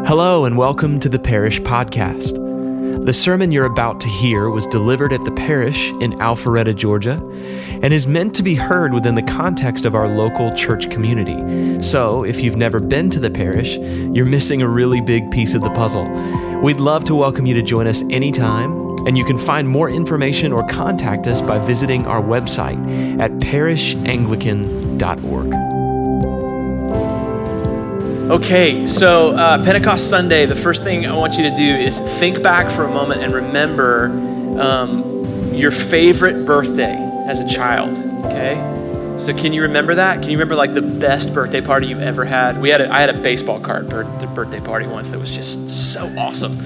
Hello and welcome to the Parish Podcast. The sermon you're about to hear was delivered at the Parish in Alpharetta, Georgia, and is meant to be heard within the context of our local church community. So, if you've never been to the Parish, you're missing a really big piece of the puzzle. We'd love to welcome you to join us anytime, and you can find more information or contact us by visiting our website at parishanglican.org. Okay, so Pentecost Sunday, the first thing I want you to do is think back for a moment and remember your favorite birthday as a child, okay? So can you remember that? Can you remember like the best birthday party you've ever had? I had a baseball card birthday party once that was just so awesome.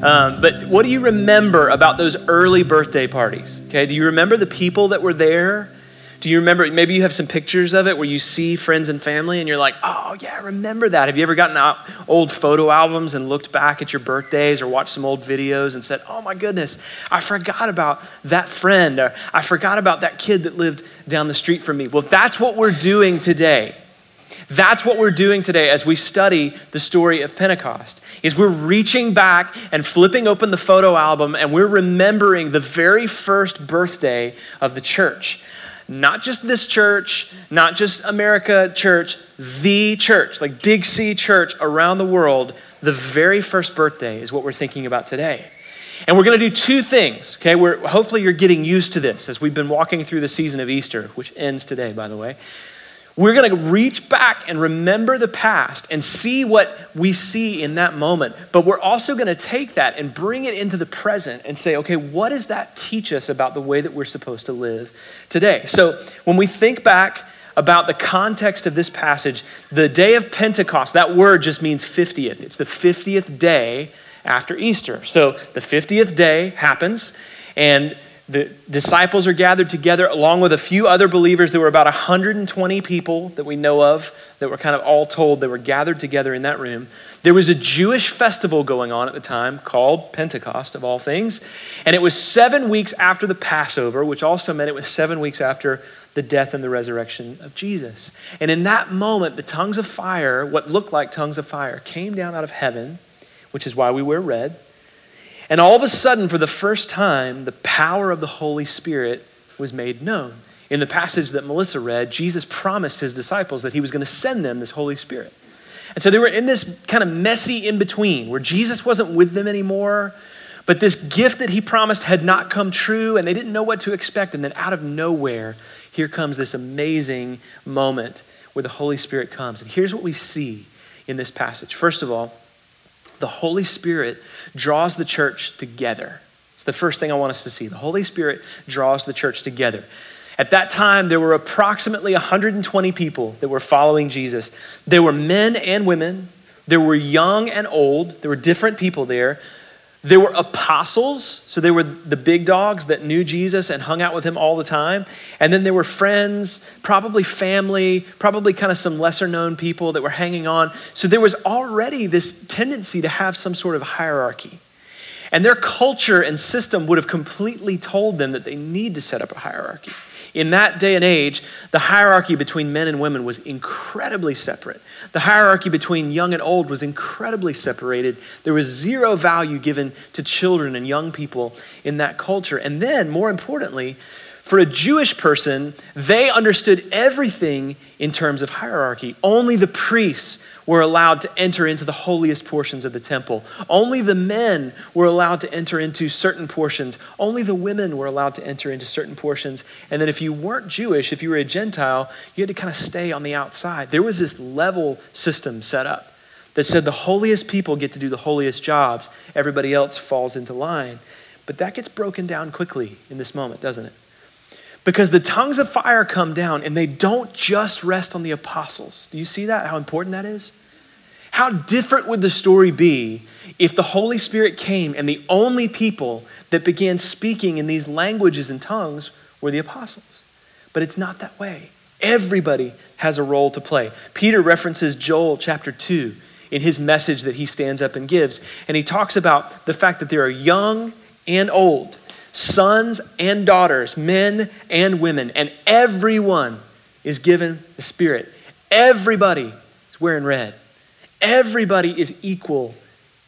But what do you remember about those early birthday parties? Okay, do you remember the people that were there? Do you remember, maybe you have some pictures of it where you see friends and family and you're like, oh yeah, I remember that. Have you ever gotten out old photo albums and looked back at your birthdays or watched some old videos and said, oh my goodness, I forgot about that friend, or I forgot about that kid that lived down the street from me. Well, that's what we're doing today. That's what we're doing today as we study the story of Pentecost, is we're reaching back and flipping open the photo album and we're remembering the very first birthday of the church. Not just this church, not just America Church, the church, like Big C church around the world, the very first birthday is what we're thinking about today. And we're going to do two things, okay? Hopefully you're getting used to this as we've been walking through the season of Easter, which ends today, by the way. We're going to reach back and remember the past and see what we see in that moment. But we're also going to take that and bring it into the present and say, okay, what does that teach us about the way that we're supposed to live today? So when we think back about the context of this passage, the day of Pentecost, that word just means 50th. It's the 50th day after Easter. So the 50th day happens, and the disciples are gathered together along with a few other believers. There were about 120 people that we know of that were kind of all told. They were gathered together in that room. There was a Jewish festival going on at the time called Pentecost, of all things. And it was 7 weeks after the Passover, which also meant it was 7 weeks after the death and the resurrection of Jesus. And in that moment, the tongues of fire, what looked like tongues of fire, came down out of heaven, which is why we wear red. And all of a sudden, for the first time, the power of the Holy Spirit was made known. In the passage that Melissa read, Jesus promised his disciples that he was going to send them this Holy Spirit. And so they were in this kind of messy in-between where Jesus wasn't with them anymore, but this gift that he promised had not come true, and they didn't know what to expect. And then out of nowhere, here comes this amazing moment where the Holy Spirit comes. And here's what we see in this passage. First of all, the Holy Spirit draws the church together. It's the first thing I want us to see. The Holy Spirit draws the church together. At that time, there were approximately 120 people that were following Jesus. There were men and women. There were young and old. There were different people there. There were apostles, so they were the big dogs that knew Jesus and hung out with him all the time. And then there were friends, probably family, probably kind of some lesser known people that were hanging on. So there was already this tendency to have some sort of hierarchy. And their culture and system would have completely told them that they need to set up a hierarchy. In that day and age, the hierarchy between men and women was incredibly separate. The hierarchy between young and old was incredibly separated. There was zero value given to children and young people in that culture. And then, more importantly, for a Jewish person, they understood everything in terms of hierarchy. Only the priests were allowed to enter into the holiest portions of the temple. Only the men were allowed to enter into certain portions. Only the women were allowed to enter into certain portions. And then if you weren't Jewish, if you were a Gentile, you had to kind of stay on the outside. There was this level system set up that said the holiest people get to do the holiest jobs. Everybody else falls into line. But that gets broken down quickly in this moment, doesn't it? Because the tongues of fire come down and they don't just rest on the apostles. Do you see that? How important that is? How different would the story be if the Holy Spirit came and the only people that began speaking in these languages and tongues were the apostles? But it's not that way. Everybody has a role to play. Peter references Joel chapter 2 in his message that he stands up and gives. And he talks about the fact that there are young and old, sons and daughters, men and women, and everyone is given the Spirit. Everybody is wearing red. Everybody is equal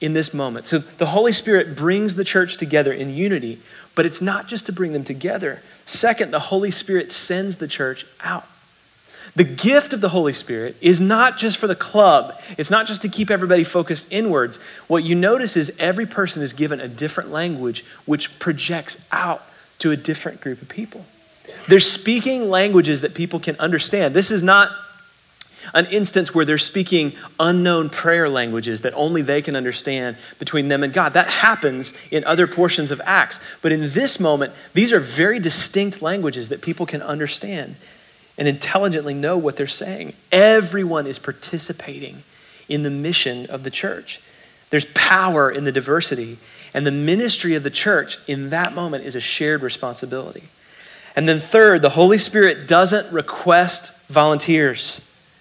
in this moment. So the Holy Spirit brings the church together in unity, but it's not just to bring them together. Second, the Holy Spirit sends the church out. The gift of the Holy Spirit is not just for the club. It's not just to keep everybody focused inwards. What you notice is every person is given a different language which projects out to a different group of people. They're speaking languages that people can understand. This is not an instance where they're speaking unknown prayer languages that only they can understand between them and God. That happens in other portions of Acts. But in this moment, these are very distinct languages that people can understand and intelligently know what they're saying. Everyone is participating in the mission of the church. There's power in the diversity, and the ministry of the church in that moment is a shared responsibility. And then third, the Holy Spirit doesn't request volunteers.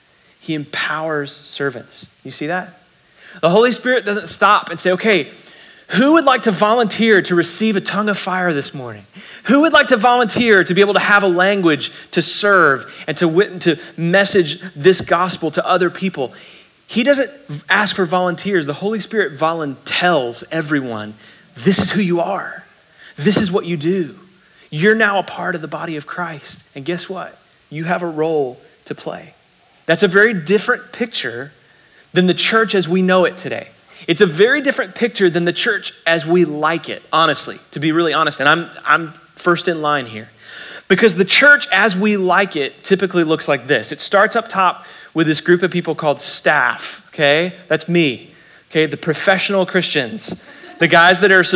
He empowers servants. You see that? The Holy Spirit doesn't stop and say, okay, who would like to volunteer to receive a tongue of fire this morning? Who would like to volunteer to be able to have a language to serve and to message this gospel to other people? He doesn't ask for volunteers. The Holy Spirit tells everyone, this is who you are. This is what you do. You're now a part of the body of Christ. And guess what? You have a role to play. That's a very different picture than the church as we know it today. It's a very different picture than the church as we like it, honestly, to be really honest. And I'm first in line here. Because the church as we like it typically looks like this. It starts up top with this group of people called staff, okay? That's me, okay? The professional Christians. The guys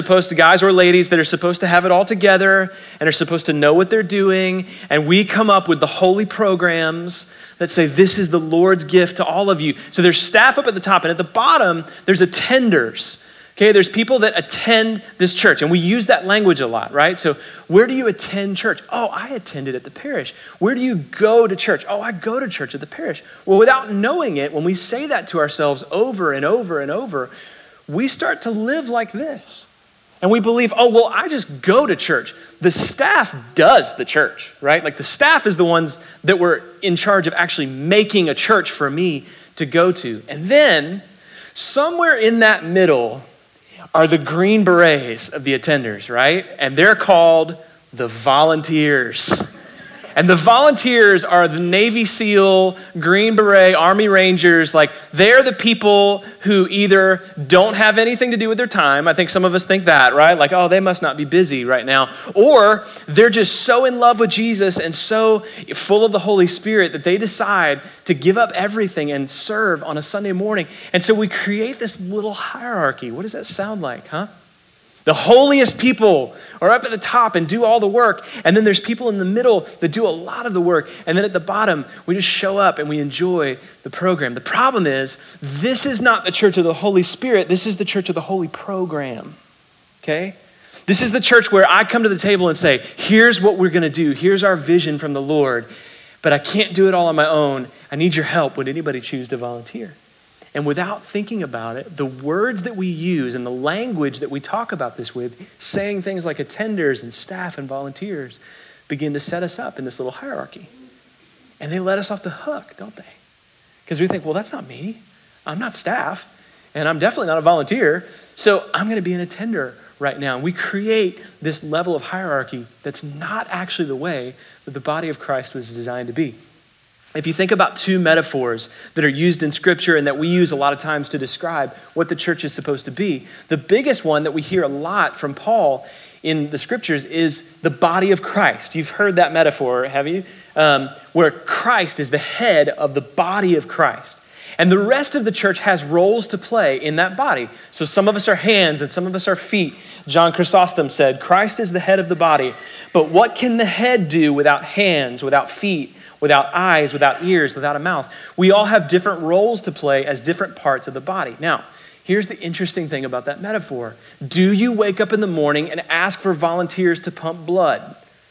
or ladies that are supposed to have it all together and are supposed to know what they're doing. And we come up with the holy programs that say, this is the Lord's gift to all of you. So there's staff up at the top, and at the bottom, there's attenders. Okay, there's people that attend this church, and we use that language a lot, right? So where do you attend church? Oh, I attended at the parish. Where do you go to church? Oh, I go to church at the parish. Well, without knowing it, when we say that to ourselves over and over and over, we start to live like this. And we believe, oh, well, I just go to church. The staff does the church, right? Like the staff is the ones that were in charge of actually making a church for me to go to. And then somewhere in that middle are the green berets of the attenders, right? And they're called the volunteers. And the volunteers are the Navy SEAL, Green Beret, Army Rangers. Like, they're the people who either don't have anything to do with their time. I think some of us think that, right? Like, oh, they must not be busy right now. Or they're just so in love with Jesus and so full of the Holy Spirit that they decide to give up everything and serve on a Sunday morning. And so we create this little hierarchy. What does that sound like, huh? The holiest people are up at the top and do all the work. And then there's people in the middle that do a lot of the work. And then at the bottom, we just show up and we enjoy the program. The problem is, this is not the church of the Holy Spirit. This is the church of the Holy Program, okay? This is the church where I come to the table and say, here's what we're going to do. Here's our vision from the Lord. But I can't do it all on my own. I need your help. Would anybody choose to volunteer? And without thinking about it, the words that we use and the language that we talk about this with, saying things like attenders and staff and volunteers, begin to set us up in this little hierarchy. And they let us off the hook, don't they? Because we think, well, that's not me. I'm not staff, and I'm definitely not a volunteer, so I'm going to be an attender right now. And we create this level of hierarchy that's not actually the way that the body of Christ was designed to be. If you think about two metaphors that are used in Scripture and that we use a lot of times to describe what the church is supposed to be, the biggest one that we hear a lot from Paul in the Scriptures is the body of Christ. You've heard that metaphor, have you? Where Christ is the head of the body of Christ. And the rest of the church has roles to play in that body. So some of us are hands and some of us are feet. John Chrysostom said, Christ is the head of the body, but what can the head do without hands, without feet, without eyes, without ears, without a mouth? We all have different roles to play as different parts of the body. Now, here's the interesting thing about that metaphor. Do you wake up in the morning and ask for volunteers to pump blood?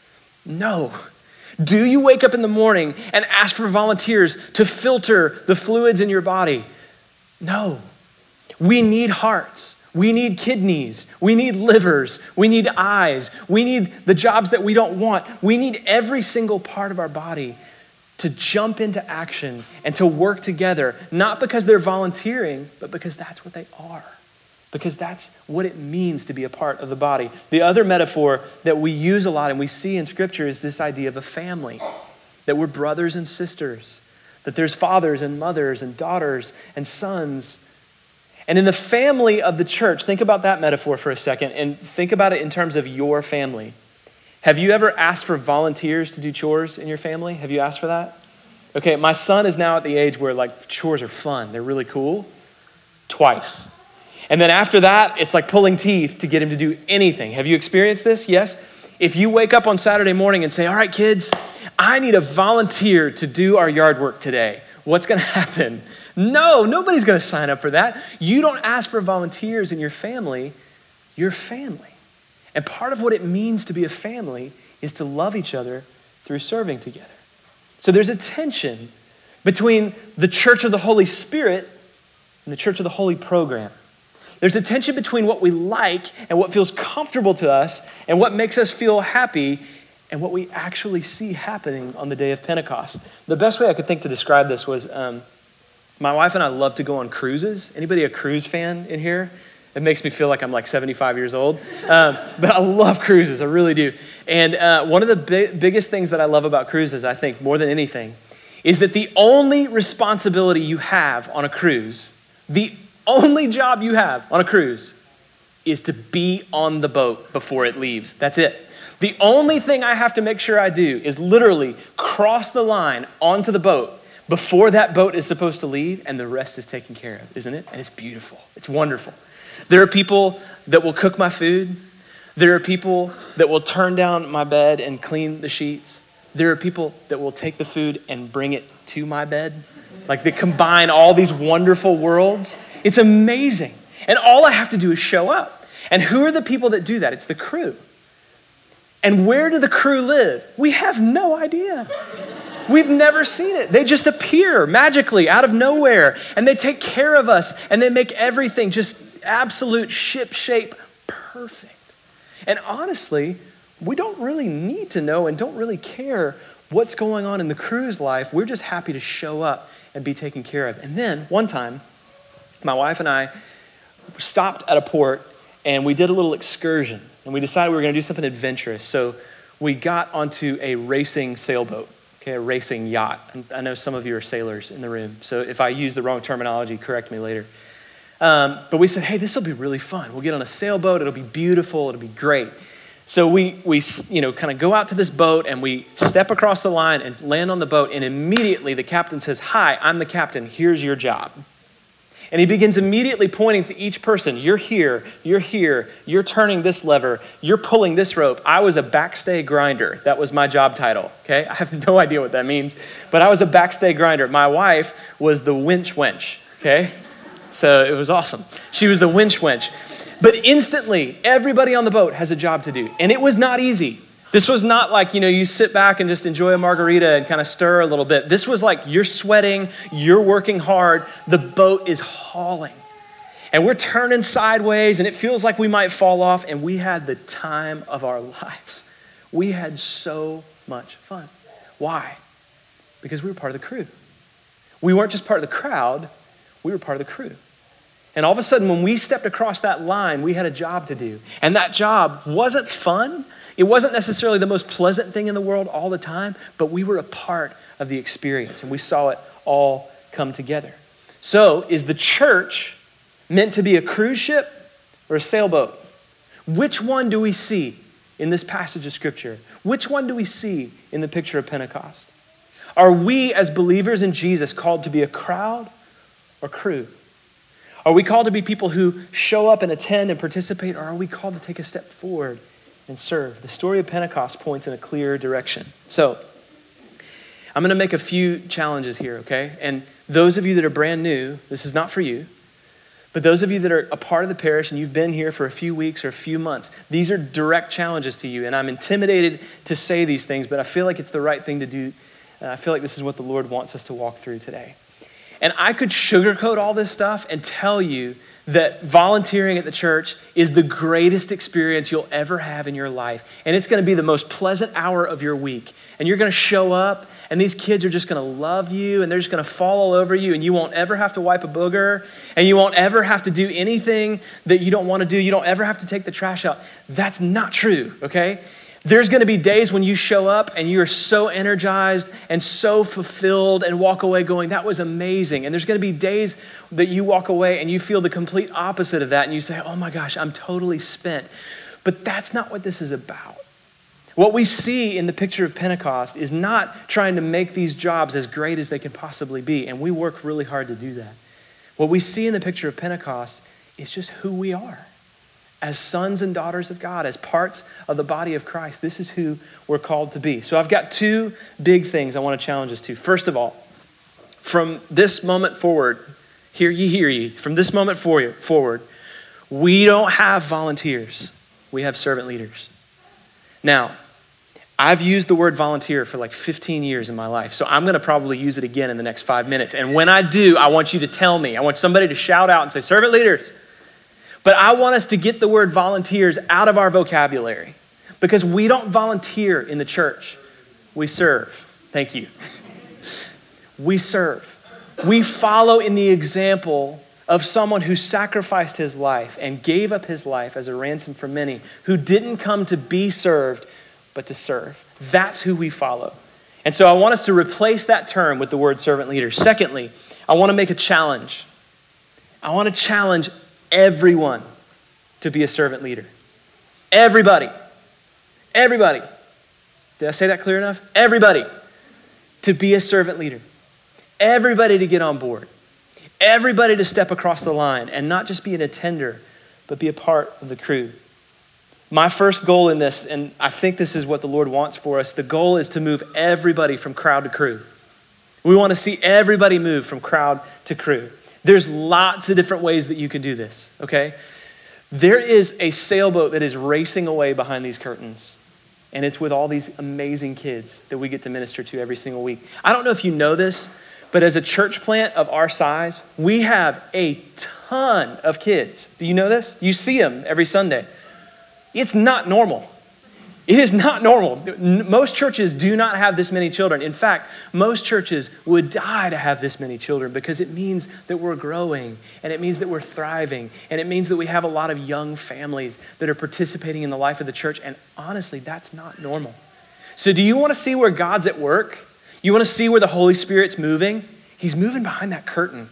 No. Do you wake up in the morning and ask for volunteers to filter the fluids in your body? No. We need hearts. We need kidneys. We need livers. We need eyes. We need the jobs that we don't want. We need every single part of our body to jump into action and to work together, not because they're volunteering, but because that's what they are. because that's what it means to be a part of the body. The other metaphor that we use a lot and we see in Scripture is this idea of a family, that we're brothers and sisters, that there's fathers and mothers and daughters and sons. And in the family of the church, think about that metaphor for a second and think about it in terms of your family. Have you ever asked for volunteers to do chores in your family? Have you asked for that? Okay, my son is now at the age where like chores are fun. They're really cool. Twice. And then after that, it's like pulling teeth to get him to do anything. Have you experienced this? Yes? If you wake up on Saturday morning and say, all right, kids, I need a volunteer to do our yard work today, what's going to happen? No, nobody's going to sign up for that. You don't ask for volunteers in your family. You're family. And part of what it means to be a family is to love each other through serving together. So there's a tension between the church of the Holy Spirit and the church of the Holy Program. There's a tension between what we like and what feels comfortable to us and what makes us feel happy and what we actually see happening on the day of Pentecost. The best way I could think to describe this was my wife and I love to go on cruises. Anybody a cruise fan in here? It makes me feel like I'm like 75 years old. But I love cruises, I really do. And one of the biggest things that I love about cruises, I think, more than anything, is that the only responsibility you have on a cruise, the only job you have on a cruise is to be on the boat before it leaves. That's it. The only thing I have to make sure I do is literally cross the line onto the boat before that boat is supposed to leave, and the rest is taken care of, isn't it? And it's beautiful. It's wonderful. There are people that will cook my food. There are people that will turn down my bed and clean the sheets. There are people that will take the food and bring it to my bed. Like they combine all these wonderful worlds. It's amazing. And all I have to do is show up. And who are the people that do that? It's the crew. And where do the crew live? We have no idea. We've never seen it. They just appear magically out of nowhere, and they take care of us, and they make everything just absolute ship-shape perfect. And honestly, we don't really need to know and don't really care what's going on in the crew's life. We're just happy to show up and be taken care of. And then one time, my wife and I stopped at a port, and we did a little excursion, and we decided we were going to do something adventurous. So we got onto a racing sailboat. Okay, a racing yacht. And I know some of you are sailors in the room, so if I use the wrong terminology, correct me later. But we said, hey, this will be really fun. We'll get on a sailboat. It'll be beautiful. It'll be great. So we kind of go out to this boat, and we step across the line and land on the boat, and immediately the captain says, hi, I'm the captain. Here's your job. And he begins immediately pointing to each person. You're here, you're turning this lever, you're pulling this rope. I was a backstay grinder. That was my job title, okay? I have no idea what that means, but I was a backstay grinder. My wife was the winch wench, okay? So it was awesome. She was the winch wench. But instantly, everybody on the boat has a job to do, and it was not easy. This was not like, you sit back and just enjoy a margarita and kind of stir a little bit. This was like you're sweating, you're working hard, the boat is hauling. And we're turning sideways and it feels like we might fall off, and we had the time of our lives. We had so much fun. Why? Because we were part of the crew. We weren't just part of the crowd, we were part of the crew. And all of a sudden, when we stepped across that line, we had a job to do. And that job wasn't fun. It wasn't necessarily the most pleasant thing in the world all the time, but we were a part of the experience, and we saw it all come together. So, is the church meant to be a cruise ship or a sailboat? Which one do we see in this passage of Scripture? Which one do we see in the picture of Pentecost? Are we, as believers in Jesus, called to be a crowd or crew? Are we called to be people who show up and attend and participate, or are we called to take a step forward and serve? The story of Pentecost points in a clear direction. So, I'm going to make a few challenges here, okay? And those of you that are brand new, this is not for you, but those of you that are a part of the parish and you've been here for a few weeks or a few months, these are direct challenges to you. And I'm intimidated to say these things, but I feel like it's the right thing to do. I feel like this is what the Lord wants us to walk through today. And I could sugarcoat all this stuff and tell you that volunteering at the church is the greatest experience you'll ever have in your life. And it's going to be the most pleasant hour of your week. And you're going to show up and these kids are just going to love you, and they're just going to fall all over you, and you won't ever have to wipe a booger, and you won't ever have to do anything that you don't want to do. You don't ever have to take the trash out. That's not true, okay? There's going to be days when you show up and you are so energized and so fulfilled and walk away going, that was amazing. And there's going to be days that you walk away and you feel the complete opposite of that, and you say, oh my gosh, I'm totally spent. But that's not what this is about. What we see in the picture of Pentecost is not trying to make these jobs as great as they can possibly be, and we work really hard to do that. What we see in the picture of Pentecost is just who we are. As sons and daughters of God, as parts of the body of Christ, this is who we're called to be. So I've got two big things I want to challenge us to. First of all, from this moment forward, hear ye, from this moment forward, we don't have volunteers. We have servant leaders. Now, I've used the word volunteer for like 15 years in my life, so I'm going to probably use it again in the next 5 minutes. And when I do, I want you to tell me. I want somebody to shout out and say, servant leaders. But I want us to get the word volunteers out of our vocabulary, because we don't volunteer in the church. We serve. Thank you. We serve. We follow in the example of someone who sacrificed his life and gave up his life as a ransom for many, who didn't come to be served, but to serve. That's who we follow. And so I want us to replace that term with the word servant leader. Secondly, I want to make a challenge. I want to challenge everyone to be a servant leader. Everybody. Everybody. Did I say that clear enough? Everybody to be a servant leader. Everybody to get on board. Everybody to step across the line and not just be an attender, but be a part of the crew. My first goal in this, and I think this is what the Lord wants for us, the goal is to move everybody from crowd to crew. We want to see everybody move from crowd to crew. There's lots of different ways that you can do this, okay? There is a sailboat that is racing away behind these curtains, and it's with all these amazing kids that we get to minister to every single week. I don't know if you know this, but as a church plant of our size, we have a ton of kids. Do you know this? You see them every Sunday. It's not normal. It is not normal. Most churches do not have this many children. In fact, most churches would die to have this many children, because it means that we're growing, and it means that we're thriving, and it means that we have a lot of young families that are participating in the life of the church, and honestly, that's not normal. So do you want to see where God's at work? You want to see where the Holy Spirit's moving? He's moving behind that curtain.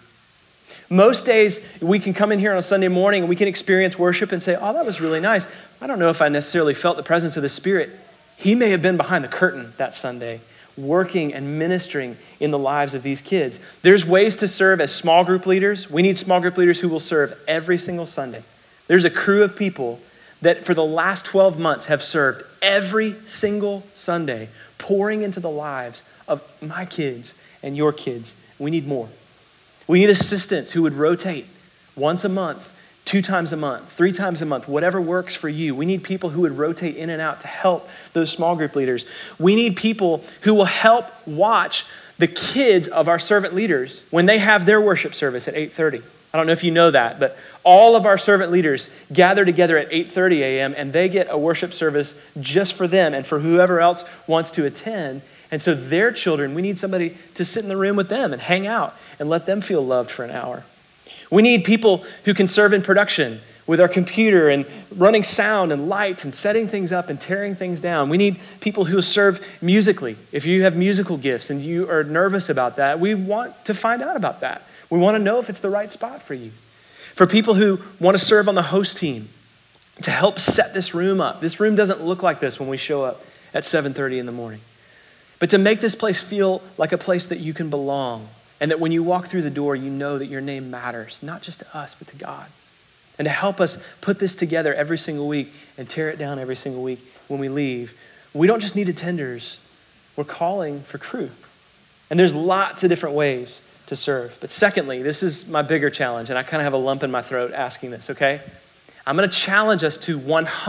Most days, we can come in here on a Sunday morning and we can experience worship and say, oh, that was really nice. I don't know if I necessarily felt the presence of the Spirit. He may have been behind the curtain that Sunday, working and ministering in the lives of these kids. There's ways to serve as small group leaders. We need small group leaders who will serve every single Sunday. There's a crew of people that for the last 12 months have served every single Sunday, pouring into the lives of my kids and your kids. We need more. We need assistants who would rotate once a month, 2 times a month, 3 times a month, whatever works for you. We need people who would rotate in and out to help those small group leaders. We need people who will help watch the kids of our servant leaders when they have their worship service at 8:30. I don't know if you know that, but all of our servant leaders gather together at 8:30 a.m. and they get a worship service just for them and for whoever else wants to attend. And so their children, we need somebody to sit in the room with them and hang out and let them feel loved for an hour. We need people who can serve in production with our computer and running sound and lights and setting things up and tearing things down. We need people who serve musically. If you have musical gifts and you are nervous about that, we want to find out about that. We want to know if it's the right spot for you. For people who want to serve on the host team to help set this room up. This room doesn't look like this when we show up at 7:30 in the morning. But to make this place feel like a place that you can belong, and that when you walk through the door, you know that your name matters, not just to us, but to God. And to help us put this together every single week and tear it down every single week when we leave. We don't just need attenders, we're calling for crew. And there's lots of different ways to serve. But secondly, this is my bigger challenge, and I kind of have a lump in my throat asking this, okay? I'm going to challenge us to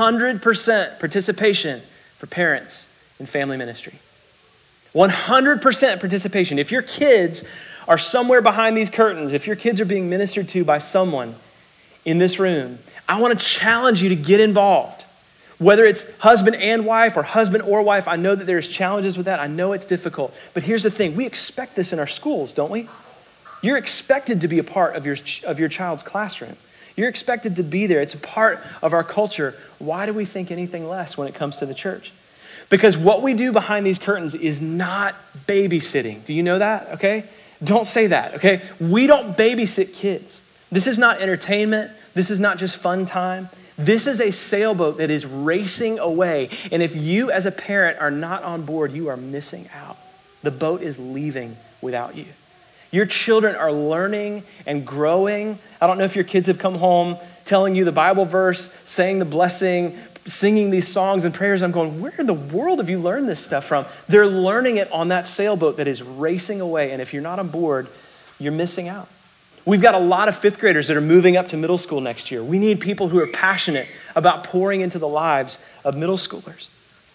100% participation for parents in family ministry. 100% participation. If your kids are somewhere behind these curtains, if your kids are being ministered to by someone in this room, I want to challenge you to get involved. Whether it's husband and wife or husband or wife, I know that there's challenges with that. I know it's difficult. But here's the thing. We expect this in our schools, don't we? You're expected to be a part of your child's classroom. You're expected to be there. It's a part of our culture. Why do we think anything less when it comes to the church? Because what we do behind these curtains is not babysitting. Do you know that? Okay? Don't say that, okay? We don't babysit kids. This is not entertainment. This is not just fun time. This is a sailboat that is racing away. And if you as a parent are not on board, you are missing out. The boat is leaving without you. Your children are learning and growing. I don't know if your kids have come home telling you the Bible verse, saying the blessing, singing these songs and prayers. I'm going, where in the world have you learned this stuff from? They're learning it on that sailboat that is racing away. And if you're not on board, you're missing out. We've got a lot of fifth graders that are moving up to middle school next year. We need people who are passionate about pouring into the lives of middle schoolers.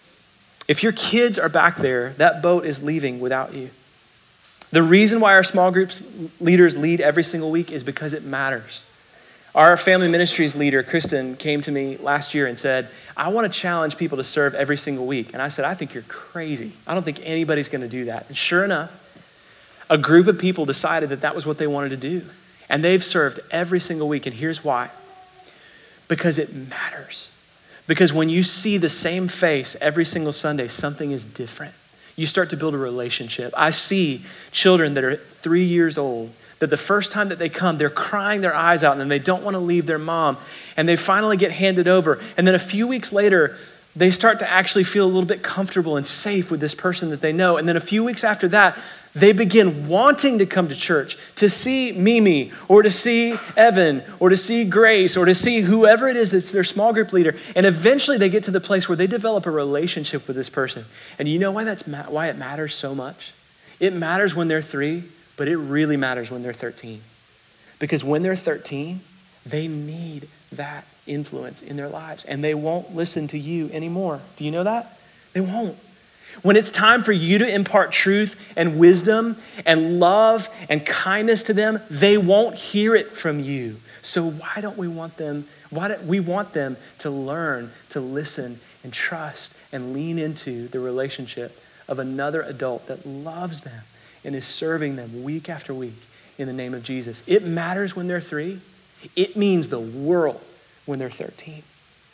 If your kids are back there, that boat is leaving without you. The reason why our small groups leaders lead every single week is because it matters. Our family ministries leader, Kristen, came to me last year and said, I want to challenge people to serve every single week. And I said, I think you're crazy. I don't think anybody's going to do that. And sure enough, a group of people decided that that was what they wanted to do. And they've served every single week. And here's why. Because it matters. Because when you see the same face every single Sunday, something is different. You start to build a relationship. I see children that are 3 years old that the first time that they come, they're crying their eyes out and they don't want to leave their mom. And they finally get handed over. And then a few weeks later, they start to actually feel a little bit comfortable and safe with this person that they know. And then a few weeks after that, they begin wanting to come to church to see Mimi or to see Evan or to see Grace or to see whoever it is that's their small group leader. And eventually they get to the place where they develop a relationship with this person. And you know why why it matters so much? It matters when they're 3, but it really matters when they're 13. Because when they're 13, they need that influence in their lives. And they won't listen to you anymore. Do you know that? They won't. When it's time for you to impart truth and wisdom and love and kindness to them, they won't hear it from you. So why don't we want them? Why don't we want them to learn to listen and trust and lean into the relationship of another adult that loves them and is serving them week after week in the name of Jesus? It matters when they're 3. It means the world when they're 13.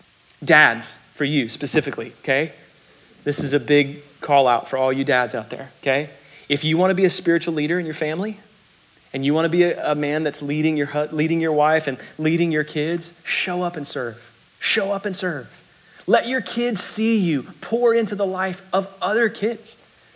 Dads, for you specifically, okay? This is a big call out for all you dads out there, okay? If you want to be a spiritual leader in your family and you want to be a man that's leading your wife and leading your kids, show up and serve. Show up and serve. Let your kids see you pour into the life of other kids.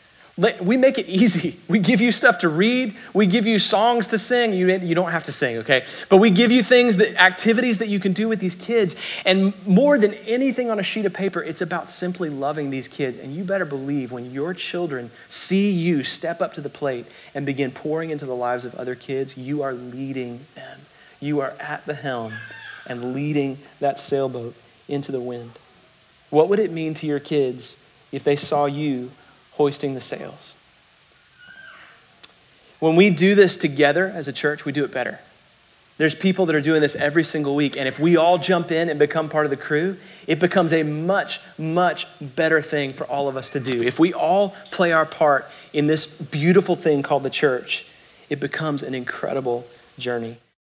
We make it easy. We give you stuff to read. We give you songs to sing. You don't have to sing, okay? But we give you activities that you can do with these kids. And more than anything on a sheet of paper, it's about simply loving these kids. And you better believe when your children see you step up to the plate and begin pouring into the lives of other kids, you are leading them. You are at the helm and leading that sailboat into the wind. What would it mean to your kids if they saw you hoisting the sails? When we do this together as a church, we do it better. There's people that are doing this every single week, and if we all jump in and become part of the crew, it becomes a much, much better thing for all of us to do. If we all play our part in this beautiful thing called the church, it becomes an incredible journey.